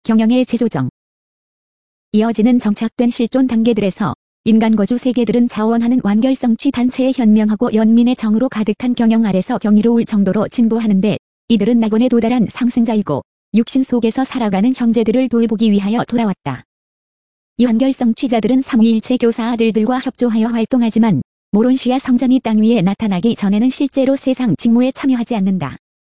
경영의 재조정. 이어지는 정착된 실존 단계들에서 인간 거주 세계들은 자원하는 완결성취 단체의 현명하고 연민의 정으로 가득한 경영 아래서 경이로울 정도로 진보하는데, 이들은 낙원에 도달한 상승자이고 육신 속에서 살아가는 형제들을 돌보기 위하여 돌아왔다. 이 완결성취자들은 삼위일체 교사 아들들과 협조하여 활동하지만 모론시아 성전이 땅 위에 나타나기 전에는 실제로 세상 직무에 참여하지 않는다.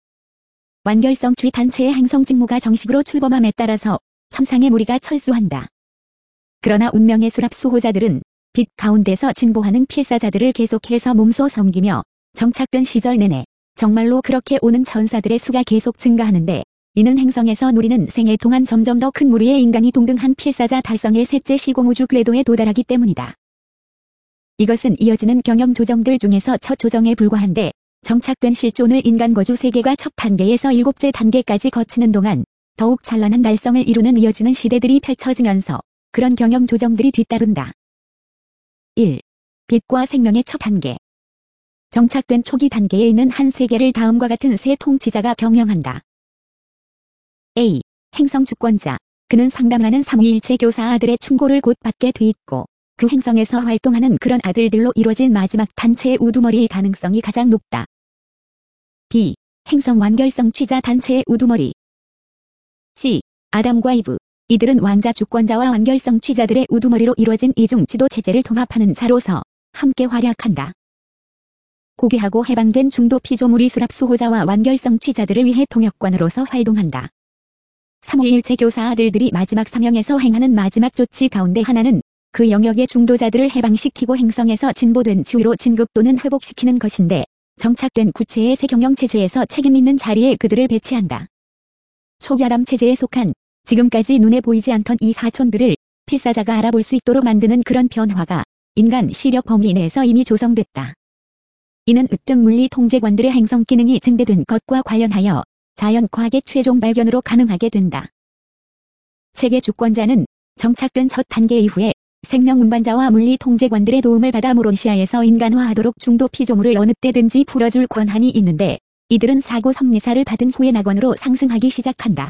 완결성취 단체의 행성 직무가 정식으로 출범함에 따라서 천상의 무리가 철수한다. 그러나 운명의 수랍 수호자들은 빛 가운데서 진보하는 필사자들을 계속해서 몸소 섬기며 정착된 시절 내내 정말로 그렇게 오는 천사들의 수가 계속 증가하는데, 이는 행성에서 누리는 생애 동안 점점 더 큰 무리의 인간이 동등한 필사자 달성의 셋째 시공우주 궤도에 도달하기 때문이다. 이것은 이어지는 경영 조정들 중에서 첫 조정에 불과한데, 정착된 실존을 인간 거주 세계가 첫 단계에서 7째 단계까지 거치는 동안 더욱 찬란한 달성을 이루는 이어지는 시대들이 펼쳐지면서 그런 경영 조정들이 뒤따른다. 1. 빛과 생명의 첫 단계. 정착된 초기 단계에 있는 한 세계를 다음과 같은 세 통치자가 경영한다. A. 행성 주권자. 그는 상담하는 삼위일체 교사 아들의 충고를 곧 받게 돼 있고, 그 행성에서 활동하는 그런 아들들로 이루어진 마지막 단체의 우두머리일 가능성이 가장 높다. B. 행성 완결성취자 단체의 우두머리. C. 아담과 이브. 이들은 왕자 주권자와 완결성취자들의 우두머리로 이루어진 이중 지도 체제를 통합하는 자로서 함께 활약한다. 고귀하고 해방된 중도 피조물이 수랍 수호자와 완결성취자들을 위해 통역관으로서 활동한다. 삼위일체 교사 아들들이 마지막 사명에서 행하는 마지막 조치 가운데 하나는 그 영역의 중도자들을 해방시키고 행성에서 진보된 지위로 진급 또는 회복시키는 것인데, 정착된 구체의 새 경영체제에서 책임있는 자리에 그들을 배치한다. 초기아담 체제에 속한 지금까지 눈에 보이지 않던 이 사촌들을 필사자가 알아볼 수 있도록 만드는 그런 변화가 인간 시력 범위 내에서 이미 조성됐다. 이는 으뜸 물리 통제관들의 행성 기능이 증대된 것과 관련하여 자연과학의 최종 발견으로 가능하게 된다. 체계 주권자는 정착된 첫 단계 이후에 생명 운반자와 물리 통제관들의 도움을 받아 모론시아에서 인간화하도록 중도 피조물을 어느 때든지 풀어줄 권한이 있는데, 이들은 사고 섭리사를 받은 후에 낙원으로 상승하기 시작한다.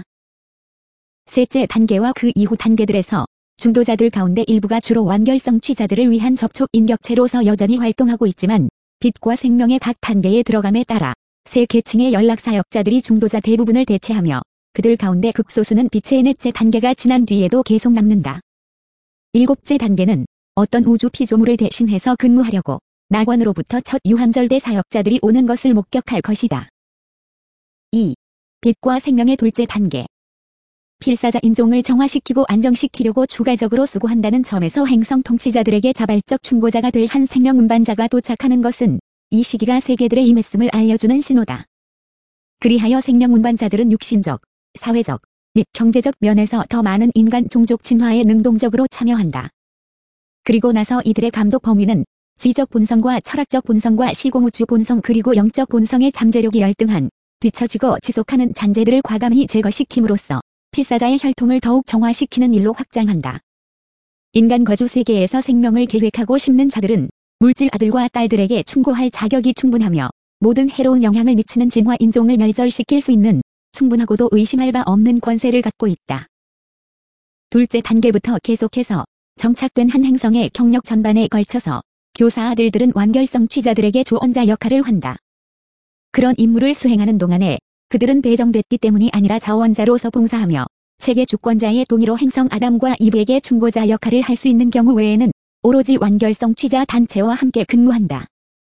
셋째 단계와 그 이후 단계들에서 중도자들 가운데 일부가 주로 완결성취자들을 위한 접촉 인격체로서 여전히 활동하고 있지만, 빛과 생명의 각 단계에 들어감에 따라 세 계층의 연락사역자들이 중도자 대부분을 대체하며 그들 가운데 극소수는 빛의 넷째 단계가 지난 뒤에도 계속 남는다. 7째 단계는 어떤 우주 피조물을 대신해서 근무하려고 낙원으로부터 첫 유한절대 사역자들이 오는 것을 목격할 것이다. 2. 빛과 생명의 둘째 단계. 필사자 인종을 정화시키고 안정시키려고 추가적으로 수고한다는 점에서 행성 통치자들에게 자발적 충고자가 될 한 생명 운반자가 도착하는 것은 이 시기가 세계들의 임했음을 알려주는 신호다. 그리하여 생명 운반자들은 육신적, 사회적 및 경제적 면에서 더 많은 인간 종족 진화에 능동적으로 참여한다. 그리고 나서 이들의 감독 범위는 지적 본성과 철학적 본성과 시공우주 본성 그리고 영적 본성의 잠재력이 열등한 뒤처지고 지속하는 잔재들을 과감히 제거시킴으로써 필사자의 혈통을 더욱 정화시키는 일로 확장한다. 인간 거주 세계에서 생명을 계획하고 심는 자들은 물질 아들과 딸들에게 충고할 자격이 충분하며 모든 해로운 영향을 미치는 진화 인종을 멸절시킬 수 있는 충분하고도 의심할 바 없는 권세를 갖고 있다. 둘째 단계부터 계속해서 정착된 한 행성의 경력 전반에 걸쳐서 교사 아들들은 완결성취자들에게 조언자 역할을 한다. 그런 임무를 수행하는 동안에 그들은 배정됐기 때문이 아니라 자원자로서 봉사하며 체계 주권자의 동의로 행성 아담과 이브에게 충고자 역할을 할 수 있는 경우 외에는 오로지 완결성취자 단체와 함께 근무한다.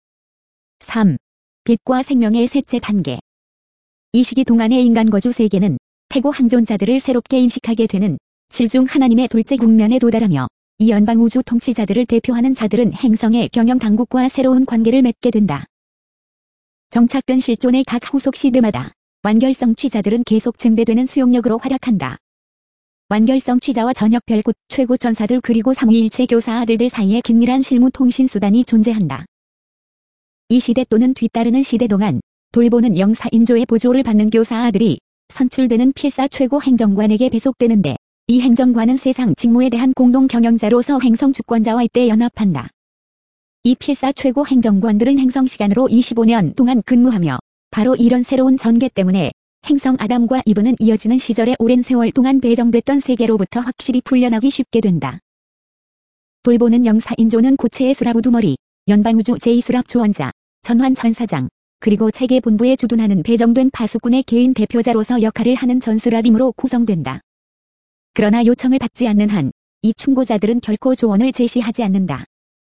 3. 빛과 생명의 셋째 단계. 이 시기 동안의 인간 거주 세계는 태고 항존자들을 새롭게 인식하게 되는 질중 하나님의 둘째 국면에 도달하며 이 연방 우주 통치자들을 대표하는 자들은 행성의 경영 당국과 새로운 관계를 맺게 된다. 정착된 실존의 각 후속 시대마다 완결성취자들은 계속 증대되는 수용력으로 활약한다. 완결성취자와 전역별 곧 최고 전사들 그리고 삼위일체 교사 아들들 사이에 긴밀한 실무 통신 수단이 존재한다. 이 시대 또는 뒤따르는 시대 동안 돌보는 영사인조의 보조를 받는 교사 아들이 선출되는 필사 최고 행정관에게 배속되는데, 이 행정관은 세상 직무에 대한 공동 경영자로서 행성 주권자와 이때 연합한다. 이 필사 최고 행정관들은 행성 시간으로 25년 동안 근무하며 바로 이런 새로운 전개 때문에 행성 아담과 이브는 이어지는 시절에 오랜 세월 동안 배정됐던 세계로부터 확실히 풀려나기 쉽게 된다. 돌보는 영사인조는 고체의 스랍 우두머리, 연방우주 제2스랍 조언자, 전환 천사장, 그리고 체계 본부에 주둔하는 배정된 파수꾼의 개인 대표자로서 역할을 하는 전스랍임으로 구성된다. 그러나 요청을 받지 않는 한, 이 충고자들은 결코 조언을 제시하지 않는다.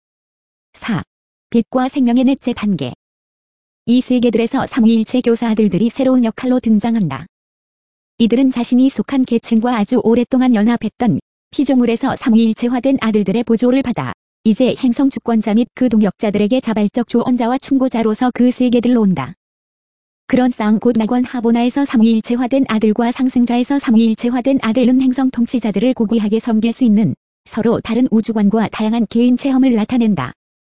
4. 빛과 생명의 넷째 단계. 이 세계들에서 삼위일체 교사 아들들이 새로운 역할로 등장한다. 이들은 자신이 속한 계층과 아주 오랫동안 연합했던 피조물에서 삼위일체화된 아들들의 보조를 받아 이제 행성 주권자 및 그 동역자들에게 자발적 조언자와 충고자로서 그 세계들로 온다. 그런 쌍 곧 낙원 하보나에서 삼위일체화된 아들과 상승자에서 삼위일체화된 아들은 행성 통치자들을 고귀하게 섬길 수 있는 서로 다른 우주관과 다양한 개인 체험을 나타낸다.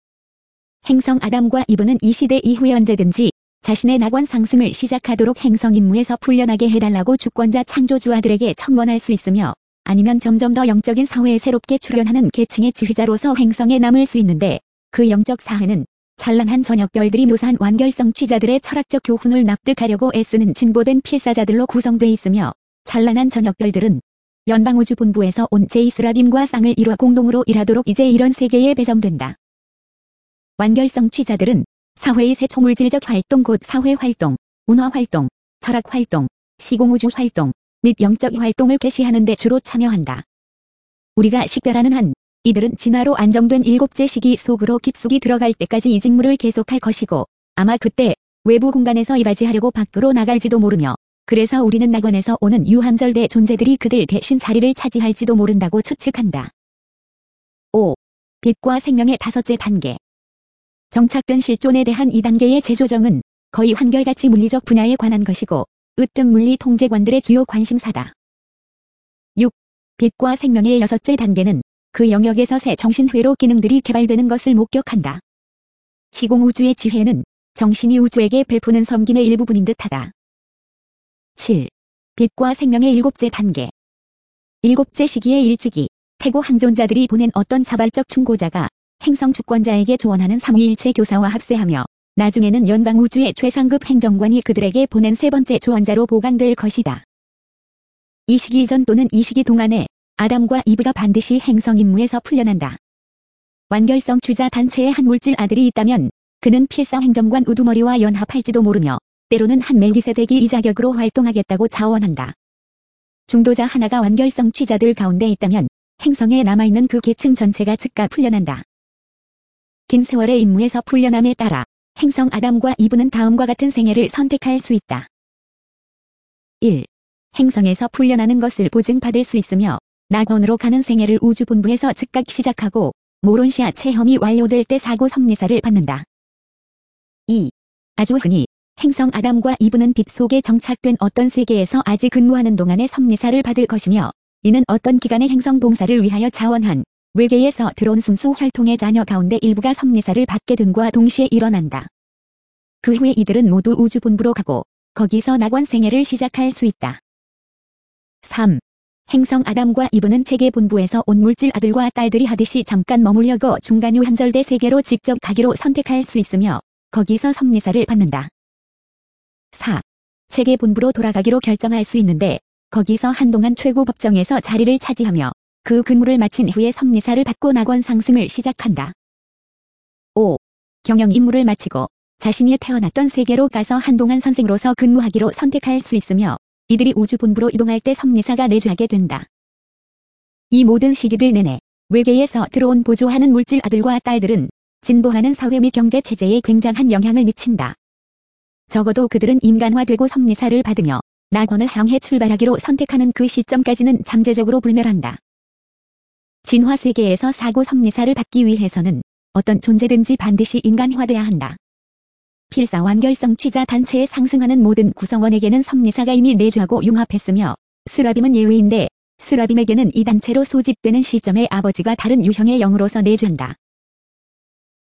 행성 아담과 이브는 이 시대 이후에 언제든지 자신의 낙원 상승을 시작하도록 행성 임무에서 풀려나게 해달라고 주권자 창조주아들에게 청원할 수 있으며 아니면 점점 더 영적인 사회에 새롭게 출현하는 계층의 지휘자로서 행성에 남을 수 있는데 그 영적 사회는 찬란한 저녁별들이 묘사한 완결성 취자들의 철학적 교훈을 납득하려고 애쓰는 진보된 필사자들로 구성돼 있으며 찬란한 저녁별들은 연방우주본부에서 온 제2스랍임과 쌍을 이뤄 공동으로 일하도록 이제 이런 세계에 배정된다. 완결성 취자들은 사회의 새 초물질적 활동 곧 사회활동, 문화활동, 철학활동, 시공우주활동, 및 영적 활동을 개시하는 데 주로 참여한다. 우리가 식별하는 한 이들은 진화로 안정된 7째 시기 속으로 깊숙이 들어갈 때까지 이 직무를 계속할 것이고 아마 그때 외부 공간에서 이바지하려고 밖으로 나갈지도 모르며 그래서 우리는 낙원에서 오는 유한절대 존재들이 그들 대신 자리를 차지할지도 모른다고 추측한다. 5. 빛과 생명의 5째 단계. 정착된 실존에 대한 이 단계의 재조정은 거의 한결같이 물리적 분야에 관한 것이고 으뜸 물리 통제관들의 주요 관심사다. 6. 빛과 생명의 6째 단계는 그 영역에서 새 정신회로 기능들이 개발되는 것을 목격한다. 시공우주의 지혜는 정신이 우주에게 베푸는 섬김의 일부분인 듯하다. 7. 빛과 생명의 7째 단계. 7째 시기의 일찍이 태고 항존자들이 보낸 어떤 자발적 충고자가 행성 주권자에게 조언하는 삼위일체 교사와 합세하며 나중에는 연방우주의 최상급 행정관이 그들에게 보낸 3번째 조언자로 보관될 것이다. 이 시기 이전 또는 이 시기 동안에 아담과 이브가 반드시 행성 임무에서 풀려난다. 완결성 주자 단체의 한 물질 아들이 있다면 그는 필사 행정관 우두머리와 연합할지도 모르며 때로는 한 멜기세덱이 이 자격으로 활동하겠다고 자원한다. 중도자 하나가 완결성 취자들 가운데 있다면 행성에 남아있는 그 계층 전체가 즉각 풀려난다. 긴 세월의 임무에서 풀려남에 따라 행성 아담과 이브는 다음과 같은 생애를 선택할 수 있다. 1. 행성에서 풀려나는 것을 보증받을 수 있으며 낙원으로 가는 생애를 우주본부에서 즉각 시작하고 모론시아 체험이 완료될 때 사고 섭리사를 받는다. 2. 아주 흔히 행성 아담과 이브는 빛 속에 정착된 어떤 세계에서 아직 근무하는 동안에 섭리사를 받을 것이며 이는 어떤 기간의 행성 봉사를 위하여 자원한 외계에서 들어온 순수 혈통의 자녀 가운데 일부가 섭리사를 받게 됨과 동시에 일어난다. 그 후에 이들은 모두 우주본부로 가고 거기서 낙원 생애를 시작할 수 있다. 3. 행성 아담과 이브는 체계본부에서 온 물질 아들과 딸들이 하듯이 잠깐 머물려고 중간 유한절대 세계로 직접 가기로 선택할 수 있으며 거기서 섭리사를 받는다. 4. 체계본부로 돌아가기로 결정할 수 있는데 거기서 한동안 최고법정에서 자리를 차지하며 그 근무를 마친 후에 섭리사를 받고 낙원 상승을 시작한다. 5. 경영 임무를 마치고 자신이 태어났던 세계로 가서 한동안 선생으로서 근무하기로 선택할 수 있으며 이들이 우주본부로 이동할 때 섭리사가 내주하게 된다. 이 모든 시기들 내내 외계에서 들어온 보조하는 물질 아들과 딸들은 진보하는 사회 및 경제 체제에 굉장한 영향을 미친다. 적어도 그들은 인간화되고 섭리사를 받으며 낙원을 향해 출발하기로 선택하는 그 시점까지는 잠재적으로 불멸한다. 진화 세계에서 사고 섭리사를 받기 위해서는 어떤 존재든지 반드시 인간화돼야 한다. 필사 완결성 취자 단체에 상승하는 모든 구성원에게는 섭리사가 이미 내주하고 융합했으며 스라빔은 예외인데 스라빔에게는 이 단체로 소집되는 시점에 아버지가 다른 유형의 영으로서 내주한다.